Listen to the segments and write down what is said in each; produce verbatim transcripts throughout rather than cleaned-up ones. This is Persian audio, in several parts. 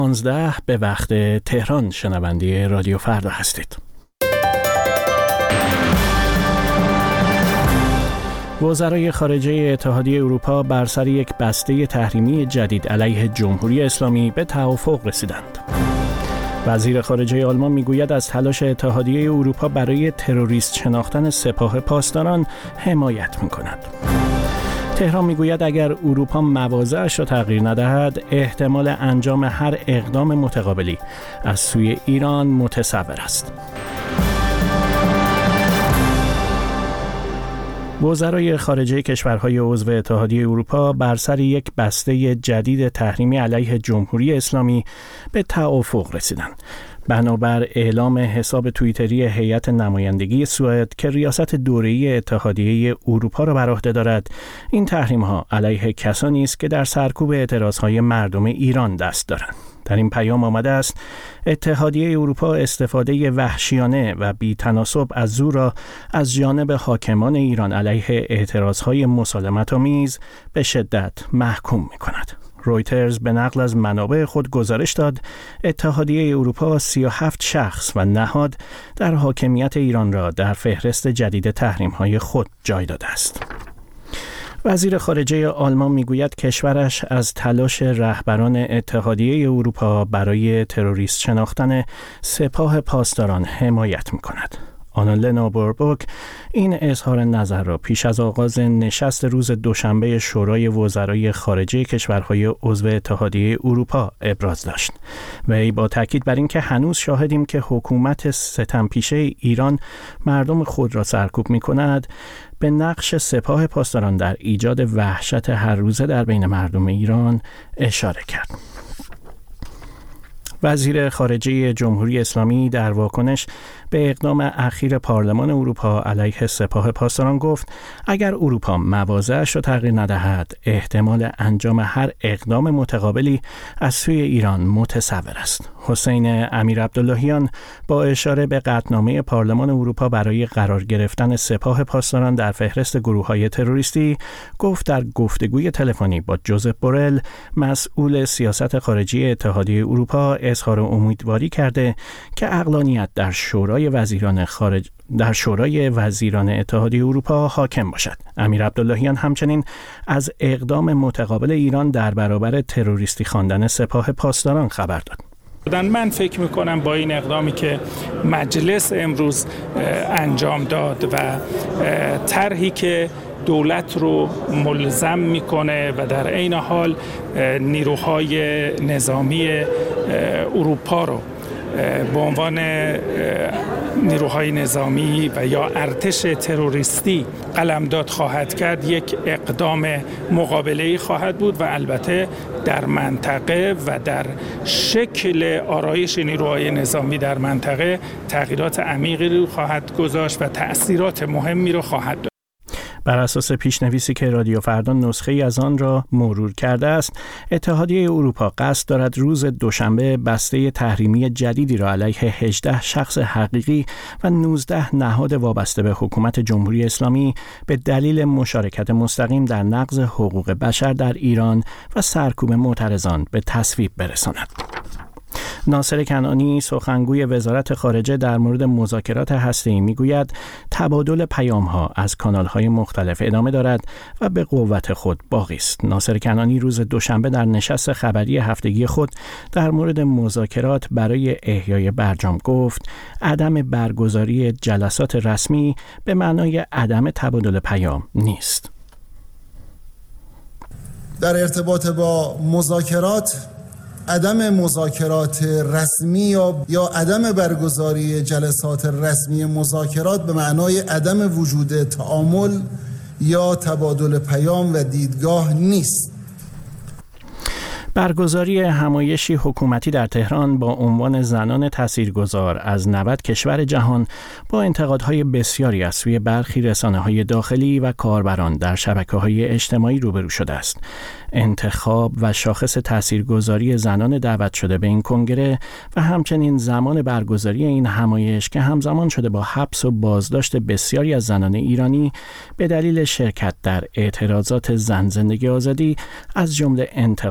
پانزده به وقت تهران شنونده رادیو فردا هستید. وزرای خارجه اتحادیه اروپا بر سر یک بسته تحریمی جدید علیه جمهوری اسلامی به توافق رسیدند. وزیر خارجه آلمان میگوید از تلاش اتحادیه اروپا برای تروریست شناختن سپاه پاسداران حمایت میکند. تهران میگوید اگر اروپا مواضعش را تغییر ندهد، احتمال انجام هر اقدام متقابلی از سوی ایران متصور است. وزرای خارجه کشورهای عضو اتحادیه اروپا بر سر یک بسته جدید تحریمی علیه جمهوری اسلامی به توافق رسیدند. بنابر اعلام حساب توییتری هیئت نمایندگی سوئد که ریاست دوره‌ای اتحادیه اروپا را بر عهده دارد، این تحریم‌ها علیه کسانی است که در سرکوب اعتراض‌های مردم ایران دست دارند. در این پیام آمده است اتحادیه اروپا استفاده وحشیانه و بی‌تناسب از زور را از جانب حاکمان ایران علیه اعتراض‌های مسالمت‌آمیز به شدت محکوم می‌کند. رویترز به نقل از منابع خود گزارش داد اتحادیه اروپا سی و هفت شخص و نهاد در حاکمیت ایران را در فهرست جدید تحریم‌های خود جای داده است. وزیر خارجه آلمان میگوید کشورش از تلاش رهبران اتحادیه اروپا برای تروریست شناختن سپاه پاسداران حمایت می‌کند. آنالنا بوربوک این اظهار نظر را پیش از آغاز نشست روز دوشنبه شورای وزرای خارجه کشورهای عضو اتحادیه اروپا ابراز داشت. وی با تاکید بر اینکه هنوز شاهدیم که حکومت ستمپیشه ایران مردم خود را سرکوب می‌کند، به نقش سپاه پاسداران در ایجاد وحشت هر روزه در بین مردم ایران اشاره کرد. وزیر خارجه جمهوری اسلامی در واکنش به اقدام اخیر پارلمان اروپا علیه سپاه پاسداران گفت اگر اروپا مواضعش را تغییر ندهد، احتمال انجام هر اقدام متقابلی از سوی ایران متصور است. حسین امیر عبداللهیان با اشاره به قطعنامه پارلمان اروپا برای قرار گرفتن سپاه پاسداران در فهرست گروه‌های تروریستی گفت در گفتگوی تلفنی با جوزف بورل مسئول سیاست خارجی اتحادیه اروپا اظهار امیدواری کرده که عقلانیت در شورای وزیران خارج در شورای وزیران اتحادیه اروپا حاکم باشد. امیر عبداللهیان همچنین از اقدام متقابل ایران در برابر تروریستی خواندن سپاه پاسداران خبر داد. من فکر میکنم با این اقدامی که مجلس امروز انجام داد و طرحی که دولت رو ملزم میکنه و در عین حال نیروهای نظامی اروپا رو به عنوان نیروهای نظامی و یا ارتش تروریستی قلمداد خواهد کرد، یک اقدام مقابله‌ای خواهد بود و البته در منطقه و در شکل آرایش نیروهای نظامی در منطقه تغییرات عمیقی رو خواهد گذاشت و تأثیرات مهمی رو خواهد داشت. بر اساس پیشنویسی که رادیو فردا نسخه‌ای از آن را مرور کرده است، اتحادیه اروپا قصد دارد روز دوشنبه بسته تحریمی جدیدی را علیه هجده شخص حقیقی و نوزده نهاد وابسته به حکومت جمهوری اسلامی به دلیل مشارکت مستقیم در نقض حقوق بشر در ایران و سرکوب معترضان به تصویب برساند. ناصر کنعانی سخنگوی وزارت خارجه در مورد مذاکرات هسته‌ای میگوید تبادل پیام‌ها از کانال‌های مختلف ادامه دارد و به قوت خود باقی است. ناصر کنعانی روز دوشنبه در نشست خبری هفتگی خود در مورد مذاکرات برای احیای برجام گفت عدم برگزاری جلسات رسمی به معنای عدم تبادل پیام نیست. در ارتباط با مذاکرات، عدم مذاکرات رسمی یا یا عدم برگزاری جلسات رسمی مذاکرات به معنای عدم وجود تعامل یا تبادل پیام و دیدگاه نیست. برگزاری همایشی حکومتی در تهران با عنوان زنان تاثیرگذار از نود کشور جهان با انتقادهای بسیاری از سوی برخی رسانه‌های داخلی و کاربران در شبکه‌های اجتماعی روبرو شده است. انتخاب و شاخص تاثیرگذاری زنان دعوت شده به این کنگره و همچنین زمان برگزاری این همایش که همزمان شده با حبس و بازداشت بسیاری از زنان ایرانی به دلیل شرکت در اعتراضات زن زندگی آزادی از جمله انتقادهای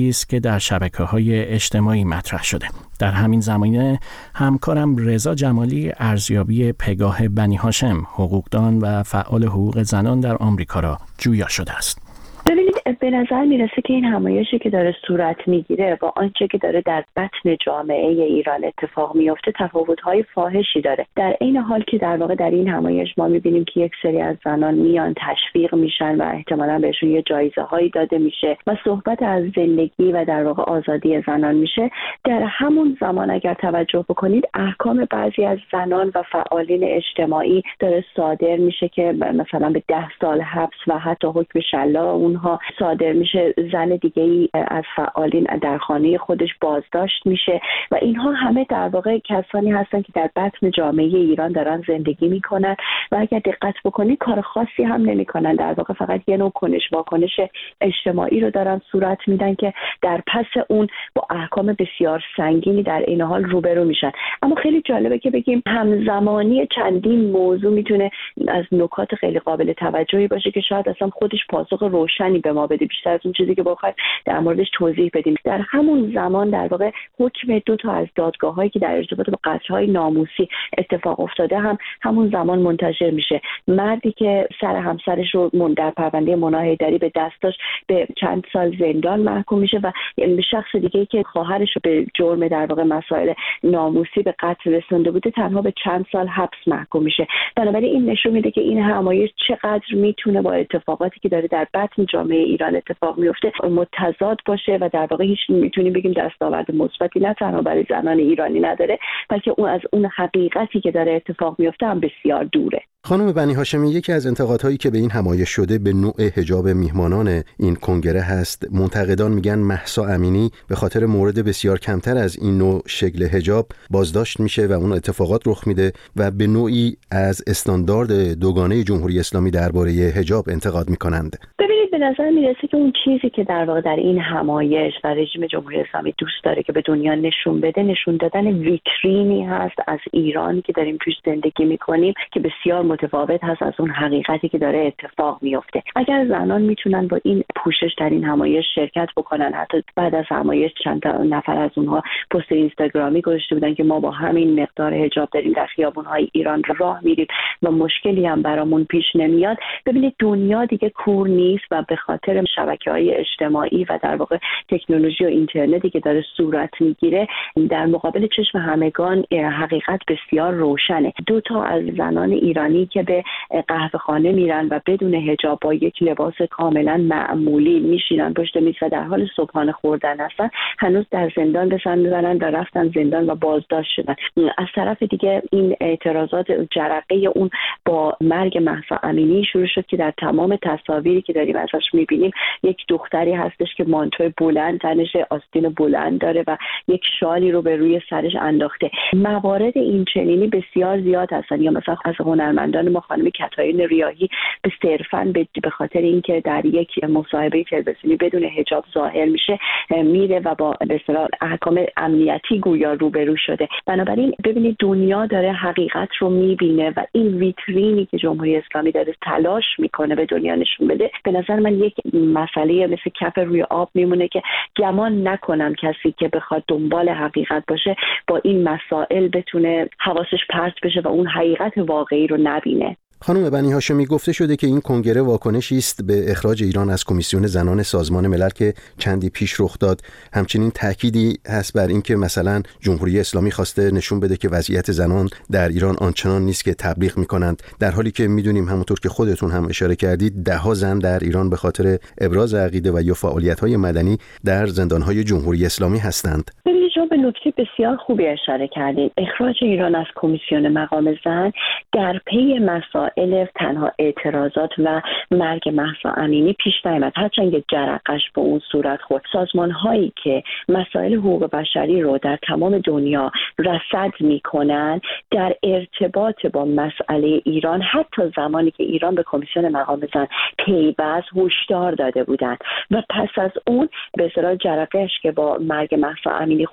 موضوعی است که در شبکه‌های اجتماعی مطرح شده. در همین زمینه همکارم رضا جمالی ارزیابی پگاه بنی هاشم، حقوقدان و فعال حقوق زنان در آمریکا را جویا شده است. ببینید، به نظر میرسه که این همایشی که داره صورت میگیره با آنچه که داره در بطن جامعه ایران اتفاق میفته تفاوت‌های فاحشی داره. در عین حال که در واقع در این همایش ما میبینیم که یک سری از زنان میان تشویق میشن و احتمالاً بهشون یه جایزه هایی داده میشه و صحبت از زندگی و در واقع آزادی زنان میشه، در همون زمان اگر توجه بکنید احکام بعضی از زنان و فعالین اجتماعی داره صادر میشه که مثلا به ده سال حبس و حتی حکم شلاق اونها صادر میشه. زن دیگه ای از فعالین در خانه خودش بازداشت میشه و اینها همه در واقع کسانی هستن که در بطن جامعه ایران دارن زندگی میکنن و اگر دقت بکنید کار خاصی هم نمیکنن، در واقع فقط یه نوع کنش واکنش اجتماعی رو دارن صورت میدن که در پس اون با احکام بسیار سنگینی در این حال روبرو میشن. اما خیلی جالبه که بگیم همزمانی چندین موضوع میتونه از نکات خیلی قابل توجهی باشه که شاید اصلا خودش پاسخ روشنی به ما بده، بیشتر از اون چیزی که بخوایم در موردش توضیح بدیم. در همون زمان در واقع حکم دو تا از دادگاه‌هایی که در ارتباط با قتل‌های ناموسی اتفاق افتاده هم همون زمان منتشر میشه. مردی که سر همسرش رو در پرونده مونا حیدری به دست داشت به چند سال زندان محکوم میشه و شخص دیگه‌ای که خواهرش رو به جرم در واقع مسائل ناموسی به قتل رسونده بوده تنها به چند سال حبس محکوم میشه. بنابراین این نشون میده که این همایش چقدر میتونه با اتفاقاتی که داره در بطن جامعه ایران اتفاق میفته متضاد باشه و در واقع هیچ میتونیم بگیم دستاورد مثبتی نه تنها برای زنان ایرانی نداره، بلکه اون از اون حقیقتی که داره اتفاق میفته هم بسیار دوره. خانم بنی هاشمی، یکی از انتقادهایی که به این همایش شده به نوع حجاب میهمانان این کنگره هست. منتقدان میگن مهسا امینی به خاطر مورد بسیار کمتر از این نوع شکل حجاب بازداشت میشه و اون اتفاقات رخ میده و به نوعی از استاندارد دوگانه جمهوری اسلامی درباره حجاب انتقاد میکنند. ببینید، به نظر میرسه که اون چیزی که در واقع در این همایش و رژیم جمهوری اسلامی دوست داره که به دنیا نشون بده، نشون دادن ویترینی هست از ایرانی که داریم توش زندگی میکنیم که بسیار متفاوت هست از اون حقیقتی که داره اتفاق میفته. اگر زنان میتونن با این پوشش در این همایش شرکت بکنن، حتی بعد از همایش چند نفر از اونها پست اینستاگرامی گذاشته بودن که ما با همین مقدار حجاب داریم در خیابون‌های ایران راه میریم و مشکلی هم برامون پیش نمیاد. ببینید، دنیا دیگه کور نیست و به خاطر شبکه‌های اجتماعی و در واقع تکنولوژی و اینترنتی که داره صورت میگیره در مقابل چشم همگان حقیقت بسیار روشنه. دو تا از زنان ایرانی که به قهوه خانه میرن و بدون حجاب با یک لباس کاملا معمولی میشینن پشت میز و در حال صبحانه خوردن هستن، هنوز در زندان به سر میبرن و رفتن زندان و بازداشت شدن. از طرف دیگه این اعتراضات جرقه اون با مرگ مهسا امینی شروع شد که در تمام تصاویری که داریم ازش میبینیم یک دختری هستش که مانتو بلند تنش، آستین بلند داره و یک شالی رو به روی سرش انداخته. موارد این چنینی بسیار زیاد هستن. یا مثلا از هنرمندان ما خانم کتایین ریاحی به صرفاً به خاطر اینکه در یک مصاحبه تلویزیونی بدون حجاب ظاهر میشه میره و با به اصطلاح احکام امنیتی گویا روبرو شده. بنابراین ببینید، دنیا داره حقیقت رو میبینه و این ویترینی که جمهوری اسلامی داره تلاش میکنه به دنیا نشون بده، به نظر من یک مسئله مثل کف روی آب میمونه که گمان نکنم کسی که بخواد دنبال حقیقت باشه با این مسائل بتونه حواسش پرت بشه و اون حقیقت واقعی رو نبینه. خانم بنی هاشمی، گفته شده که این کنگره واکنشی است به اخراج ایران از کمیسیون زنان سازمان ملل که چندی پیش رخ داد. همچنین تأکیدی هست بر این که مثلا جمهوری اسلامی خواسته نشون بده که وضعیت زنان در ایران آنچنان نیست که تبلیغ می‌کنند، در حالی که می‌دونیم همونطور که خودتون هم اشاره کردید ده‌ها زن در ایران به خاطر ابراز عقیده و یا فعالیت‌های مدنی در زندان‌های جمهوری اسلامی هستند. شما به نکته بسیار خوبی اشاره کردید. اخراج ایران از کمیسیون مقام زن در پی مسائل تنها اعتراضات و مرگ مهسا امینی پیش نیامد، هرچند جرقش به اون صورت خورد. سازمان هایی که مسائل حقوق بشری رو در تمام دنیا رصد میکنن در ارتباط با مسئله ایران، حتی زمانی که ایران به کمیسیون مقام زن پیوست، هشدار داده بودند و پس از اون به اصطلاح جرقه‌اش که با مرگ مهسا امینی خورد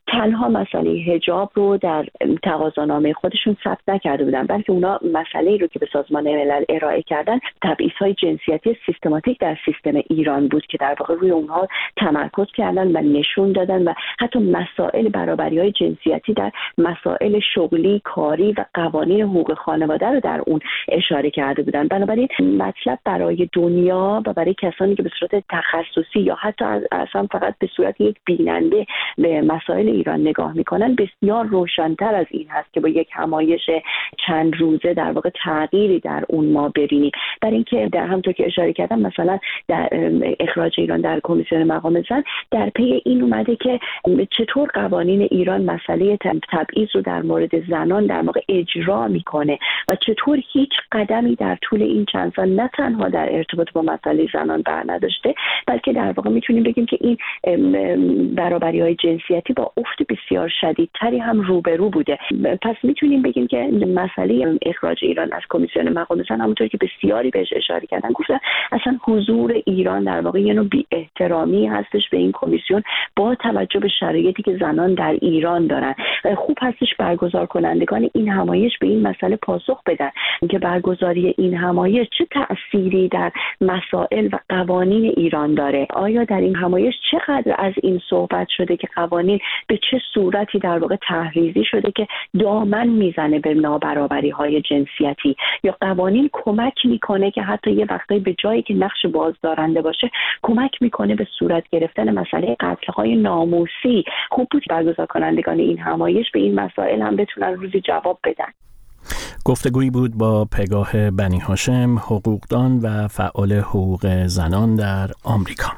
تنها مسئله حجاب رو در تقاضانامه خودشون ثبت نکرده بودن، بلکه اونا مسئله رو که به سازمان ملل ارائه کردن تبعیض‌های جنسیتی سیستماتیک در سیستم ایران بود که در واقع روی اونها تمرکز کردن و نشون دادن و حتی مسائل برابری‌های جنسیتی در مسائل شغلی، کاری و قوانین حقوق خانواده رو در اون اشاره کرده بودن. بنابراین مطلب برای دنیا و برای کسانی که به صورت تخصصی یا حتی اصلا فقط به صورت یک بیننده به مسائل ایران نگاه میکنن بسیار روشن‌تر از این هست که با یک همایش چند روزه در واقع تغییری در اون ما ببینیم. برای اینکه در همونطور که اشاره کردم مثلا در اخراج ایران در کمیسیون مقام زن در پی این اومده که چطور قوانین ایران مسئله تبعیض رو در مورد زنان در واقع اجرا میکنه و چطور هیچ قدمی در طول این چند سال نه تنها در ارتباط با مسئله زنان بر نداشته، بلکه در واقع میتونیم بگیم که این برابری‌های جنسیتی با افت بسیار شدیدتری هم روبرو بوده. پس میتونیم بگیم که مسئله اخراج ایران از کمیسیون مقام زن همونطور که بسیاری بهش اشاره کردن گفتن اصلا حضور ایران در واقع یه نوع بی‌احترامی هستش به این کمیسیون با توجه به شرایطی که زنان در ایران دارن. خوب هستش برگزار کنندگان این همایش به این مسئله پاسخ بدن که برگزاری این همایش چه تأثیری در مسائل و قوانین ایران داره. آیا در این همایش چقدر از این صحبت شده که قوانین به چه صورتی در واقع تحریزی شده که دامن میزنه به نابرابری‌های جنسیتی، یا قوانین کمک میکنه که حتی یه وقتایی به جایی که نقش بازدارنده باشه کمک میکنه به صورت گرفتن مسئله قتل‌های ناموسی. خوب بود برگزار کنندگان این همایش به این مسائل هم بتونن روزی جواب بدن. گفتگویی بود با پگاه بنی هاشم، حقوقدان و فعال حقوق زنان در آمریکا.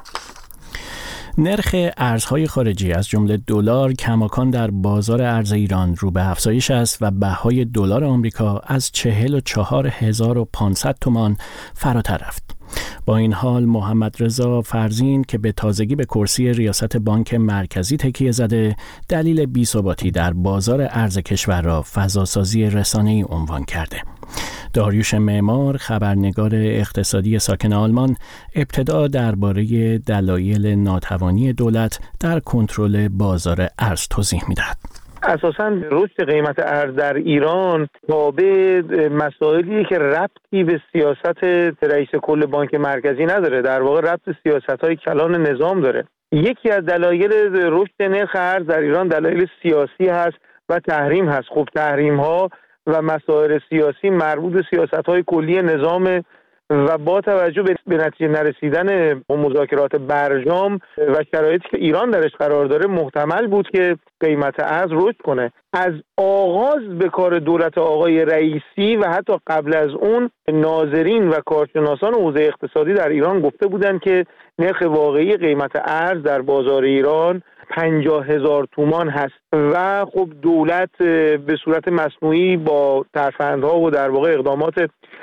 نرخ ارزهای خارجی از جمله دلار کماکان در بازار ارز ایران رو به افزایش است و بهای دلار آمریکا از چهل و چهار هزار و پانصد تومان فراتر رفت. با این حال محمد رضا فرزین که به تازگی به کرسی ریاست بانک مرکزی تکیه زده، دلیل بی‌ثباتی در بازار ارز کشور را فضاسازی رسانه‌ای عنوان کرده. داریوش معمار، خبرنگار اقتصادی ساکن آلمان، ابتدا درباره دلایل ناتوانی دولت در کنترل بازار ارز توضیح می‌دهد. اساساً رشد قیمت ارز در ایران تابع مسائلی که ربطی به سیاست رئیس کل بانک مرکزی نداره، در واقع ربط به سیاست‌های کلان نظام داره. یکی از دلایل رشد نرخ ارز در ایران دلایل سیاسی هست و تحریم هست. خب تحریم‌ها و مسائل سیاسی مربوط به سیاست‌های کلی نظام و با توجه به نتیجه نرسیدن مذاکرات برجام و شرایطی که ایران درش قرار داره محتمل بود که قیمت ارز رشد کنه. از آغاز به کار دولت آقای رئیسی و حتی قبل از اون ناظرین و کارشناسان حوزه اقتصادی در ایران گفته بودند که نرخ واقعی قیمت ارز در بازار ایران پنجاه هزار تومان هست و خب دولت به صورت مصنوعی با ترفندها و در واقع اقدامات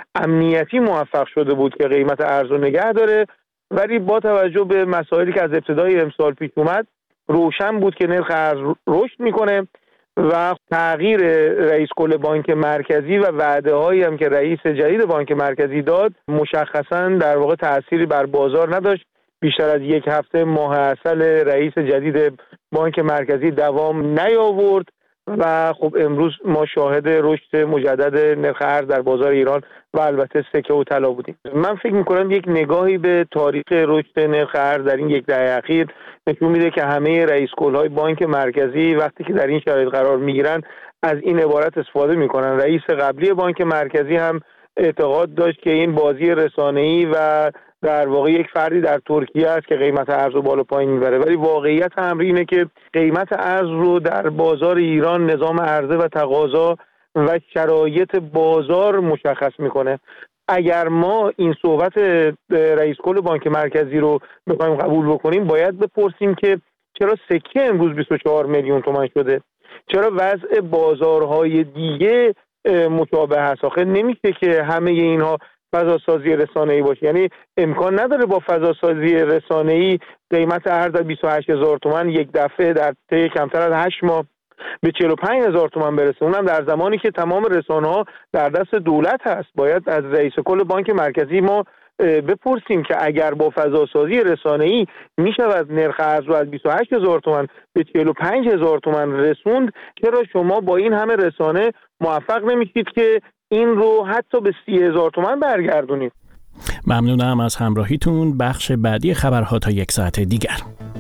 امنیتی موفق شده بود که قیمت ارز رو نگه داره، ولی با توجه به مسائلی که از ابتدای امسال پیش اومد روشن بود که نرخ ارز رشد میکنه و تغییر رئیس کل بانک مرکزی و وعده هایی هم که رئیس جدید بانک مرکزی داد مشخصا در واقع تأثیری بر بازار نداشت. بیشتر از یک هفته ماه عسل رئیس جدید بانک مرکزی دوام نیاورد و خب امروز ما شاهد رشد مجدد نرخ ارز در بازار ایران و البته سکه و طلا بودیم. من فکر می‌کنم یک نگاهی به تاریخ رشد نرخ ارز در این یک دهه اخیر نشون میده که همه رئیس کل‌های بانک مرکزی وقتی که در این شرایط قرار میگیرن از این عبارت استفاده میکنن. رئیس قبلی بانک مرکزی هم اعتقاد داشت که این بازی رسانه‌ای و در واقع یک فردی در ترکیه است که قیمت ارز رو بالا پایین میبره، ولی واقعیت امر اینه که قیمت ارز رو در بازار ایران نظام عرضه و تقاضا و شرایط بازار مشخص میکنه. اگر ما این صحبت رئیس کل بانک مرکزی رو بخوایم قبول بکنیم باید بپرسیم که چرا سکه امروز بیست و چهار میلیون تومان شده؟ چرا وضع بازارهای دیگه مشابه هست؟ آخه نمیشه که همه اینها فضاسازی رسانه‌ای باشه. یعنی امکان نداره با فضاسازی رسانه‌ای قیمت ارز از بیست و هشت هزار تومان یک دفعه در طی کمتر از هشت ماه به چهل و پنج هزار تومان برسه، اونم در زمانی که تمام رسانه‌ها در دست دولت هست. باید از رئیس کل بانک مرکزی ما بپرسیم که اگر با فضاسازی رسانه‌ای میشود نرخ ارز رو از بیست و هشت هزار تومان به چهل و پنج هزار تومان رسوند، چرا شما با این همه رسانه موفق نمیشید که این رو حتی به سی هزار تومان برگردونید؟ ممنونم از همراهیتون. بخش بعدی خبرها تا یک ساعت دیگر.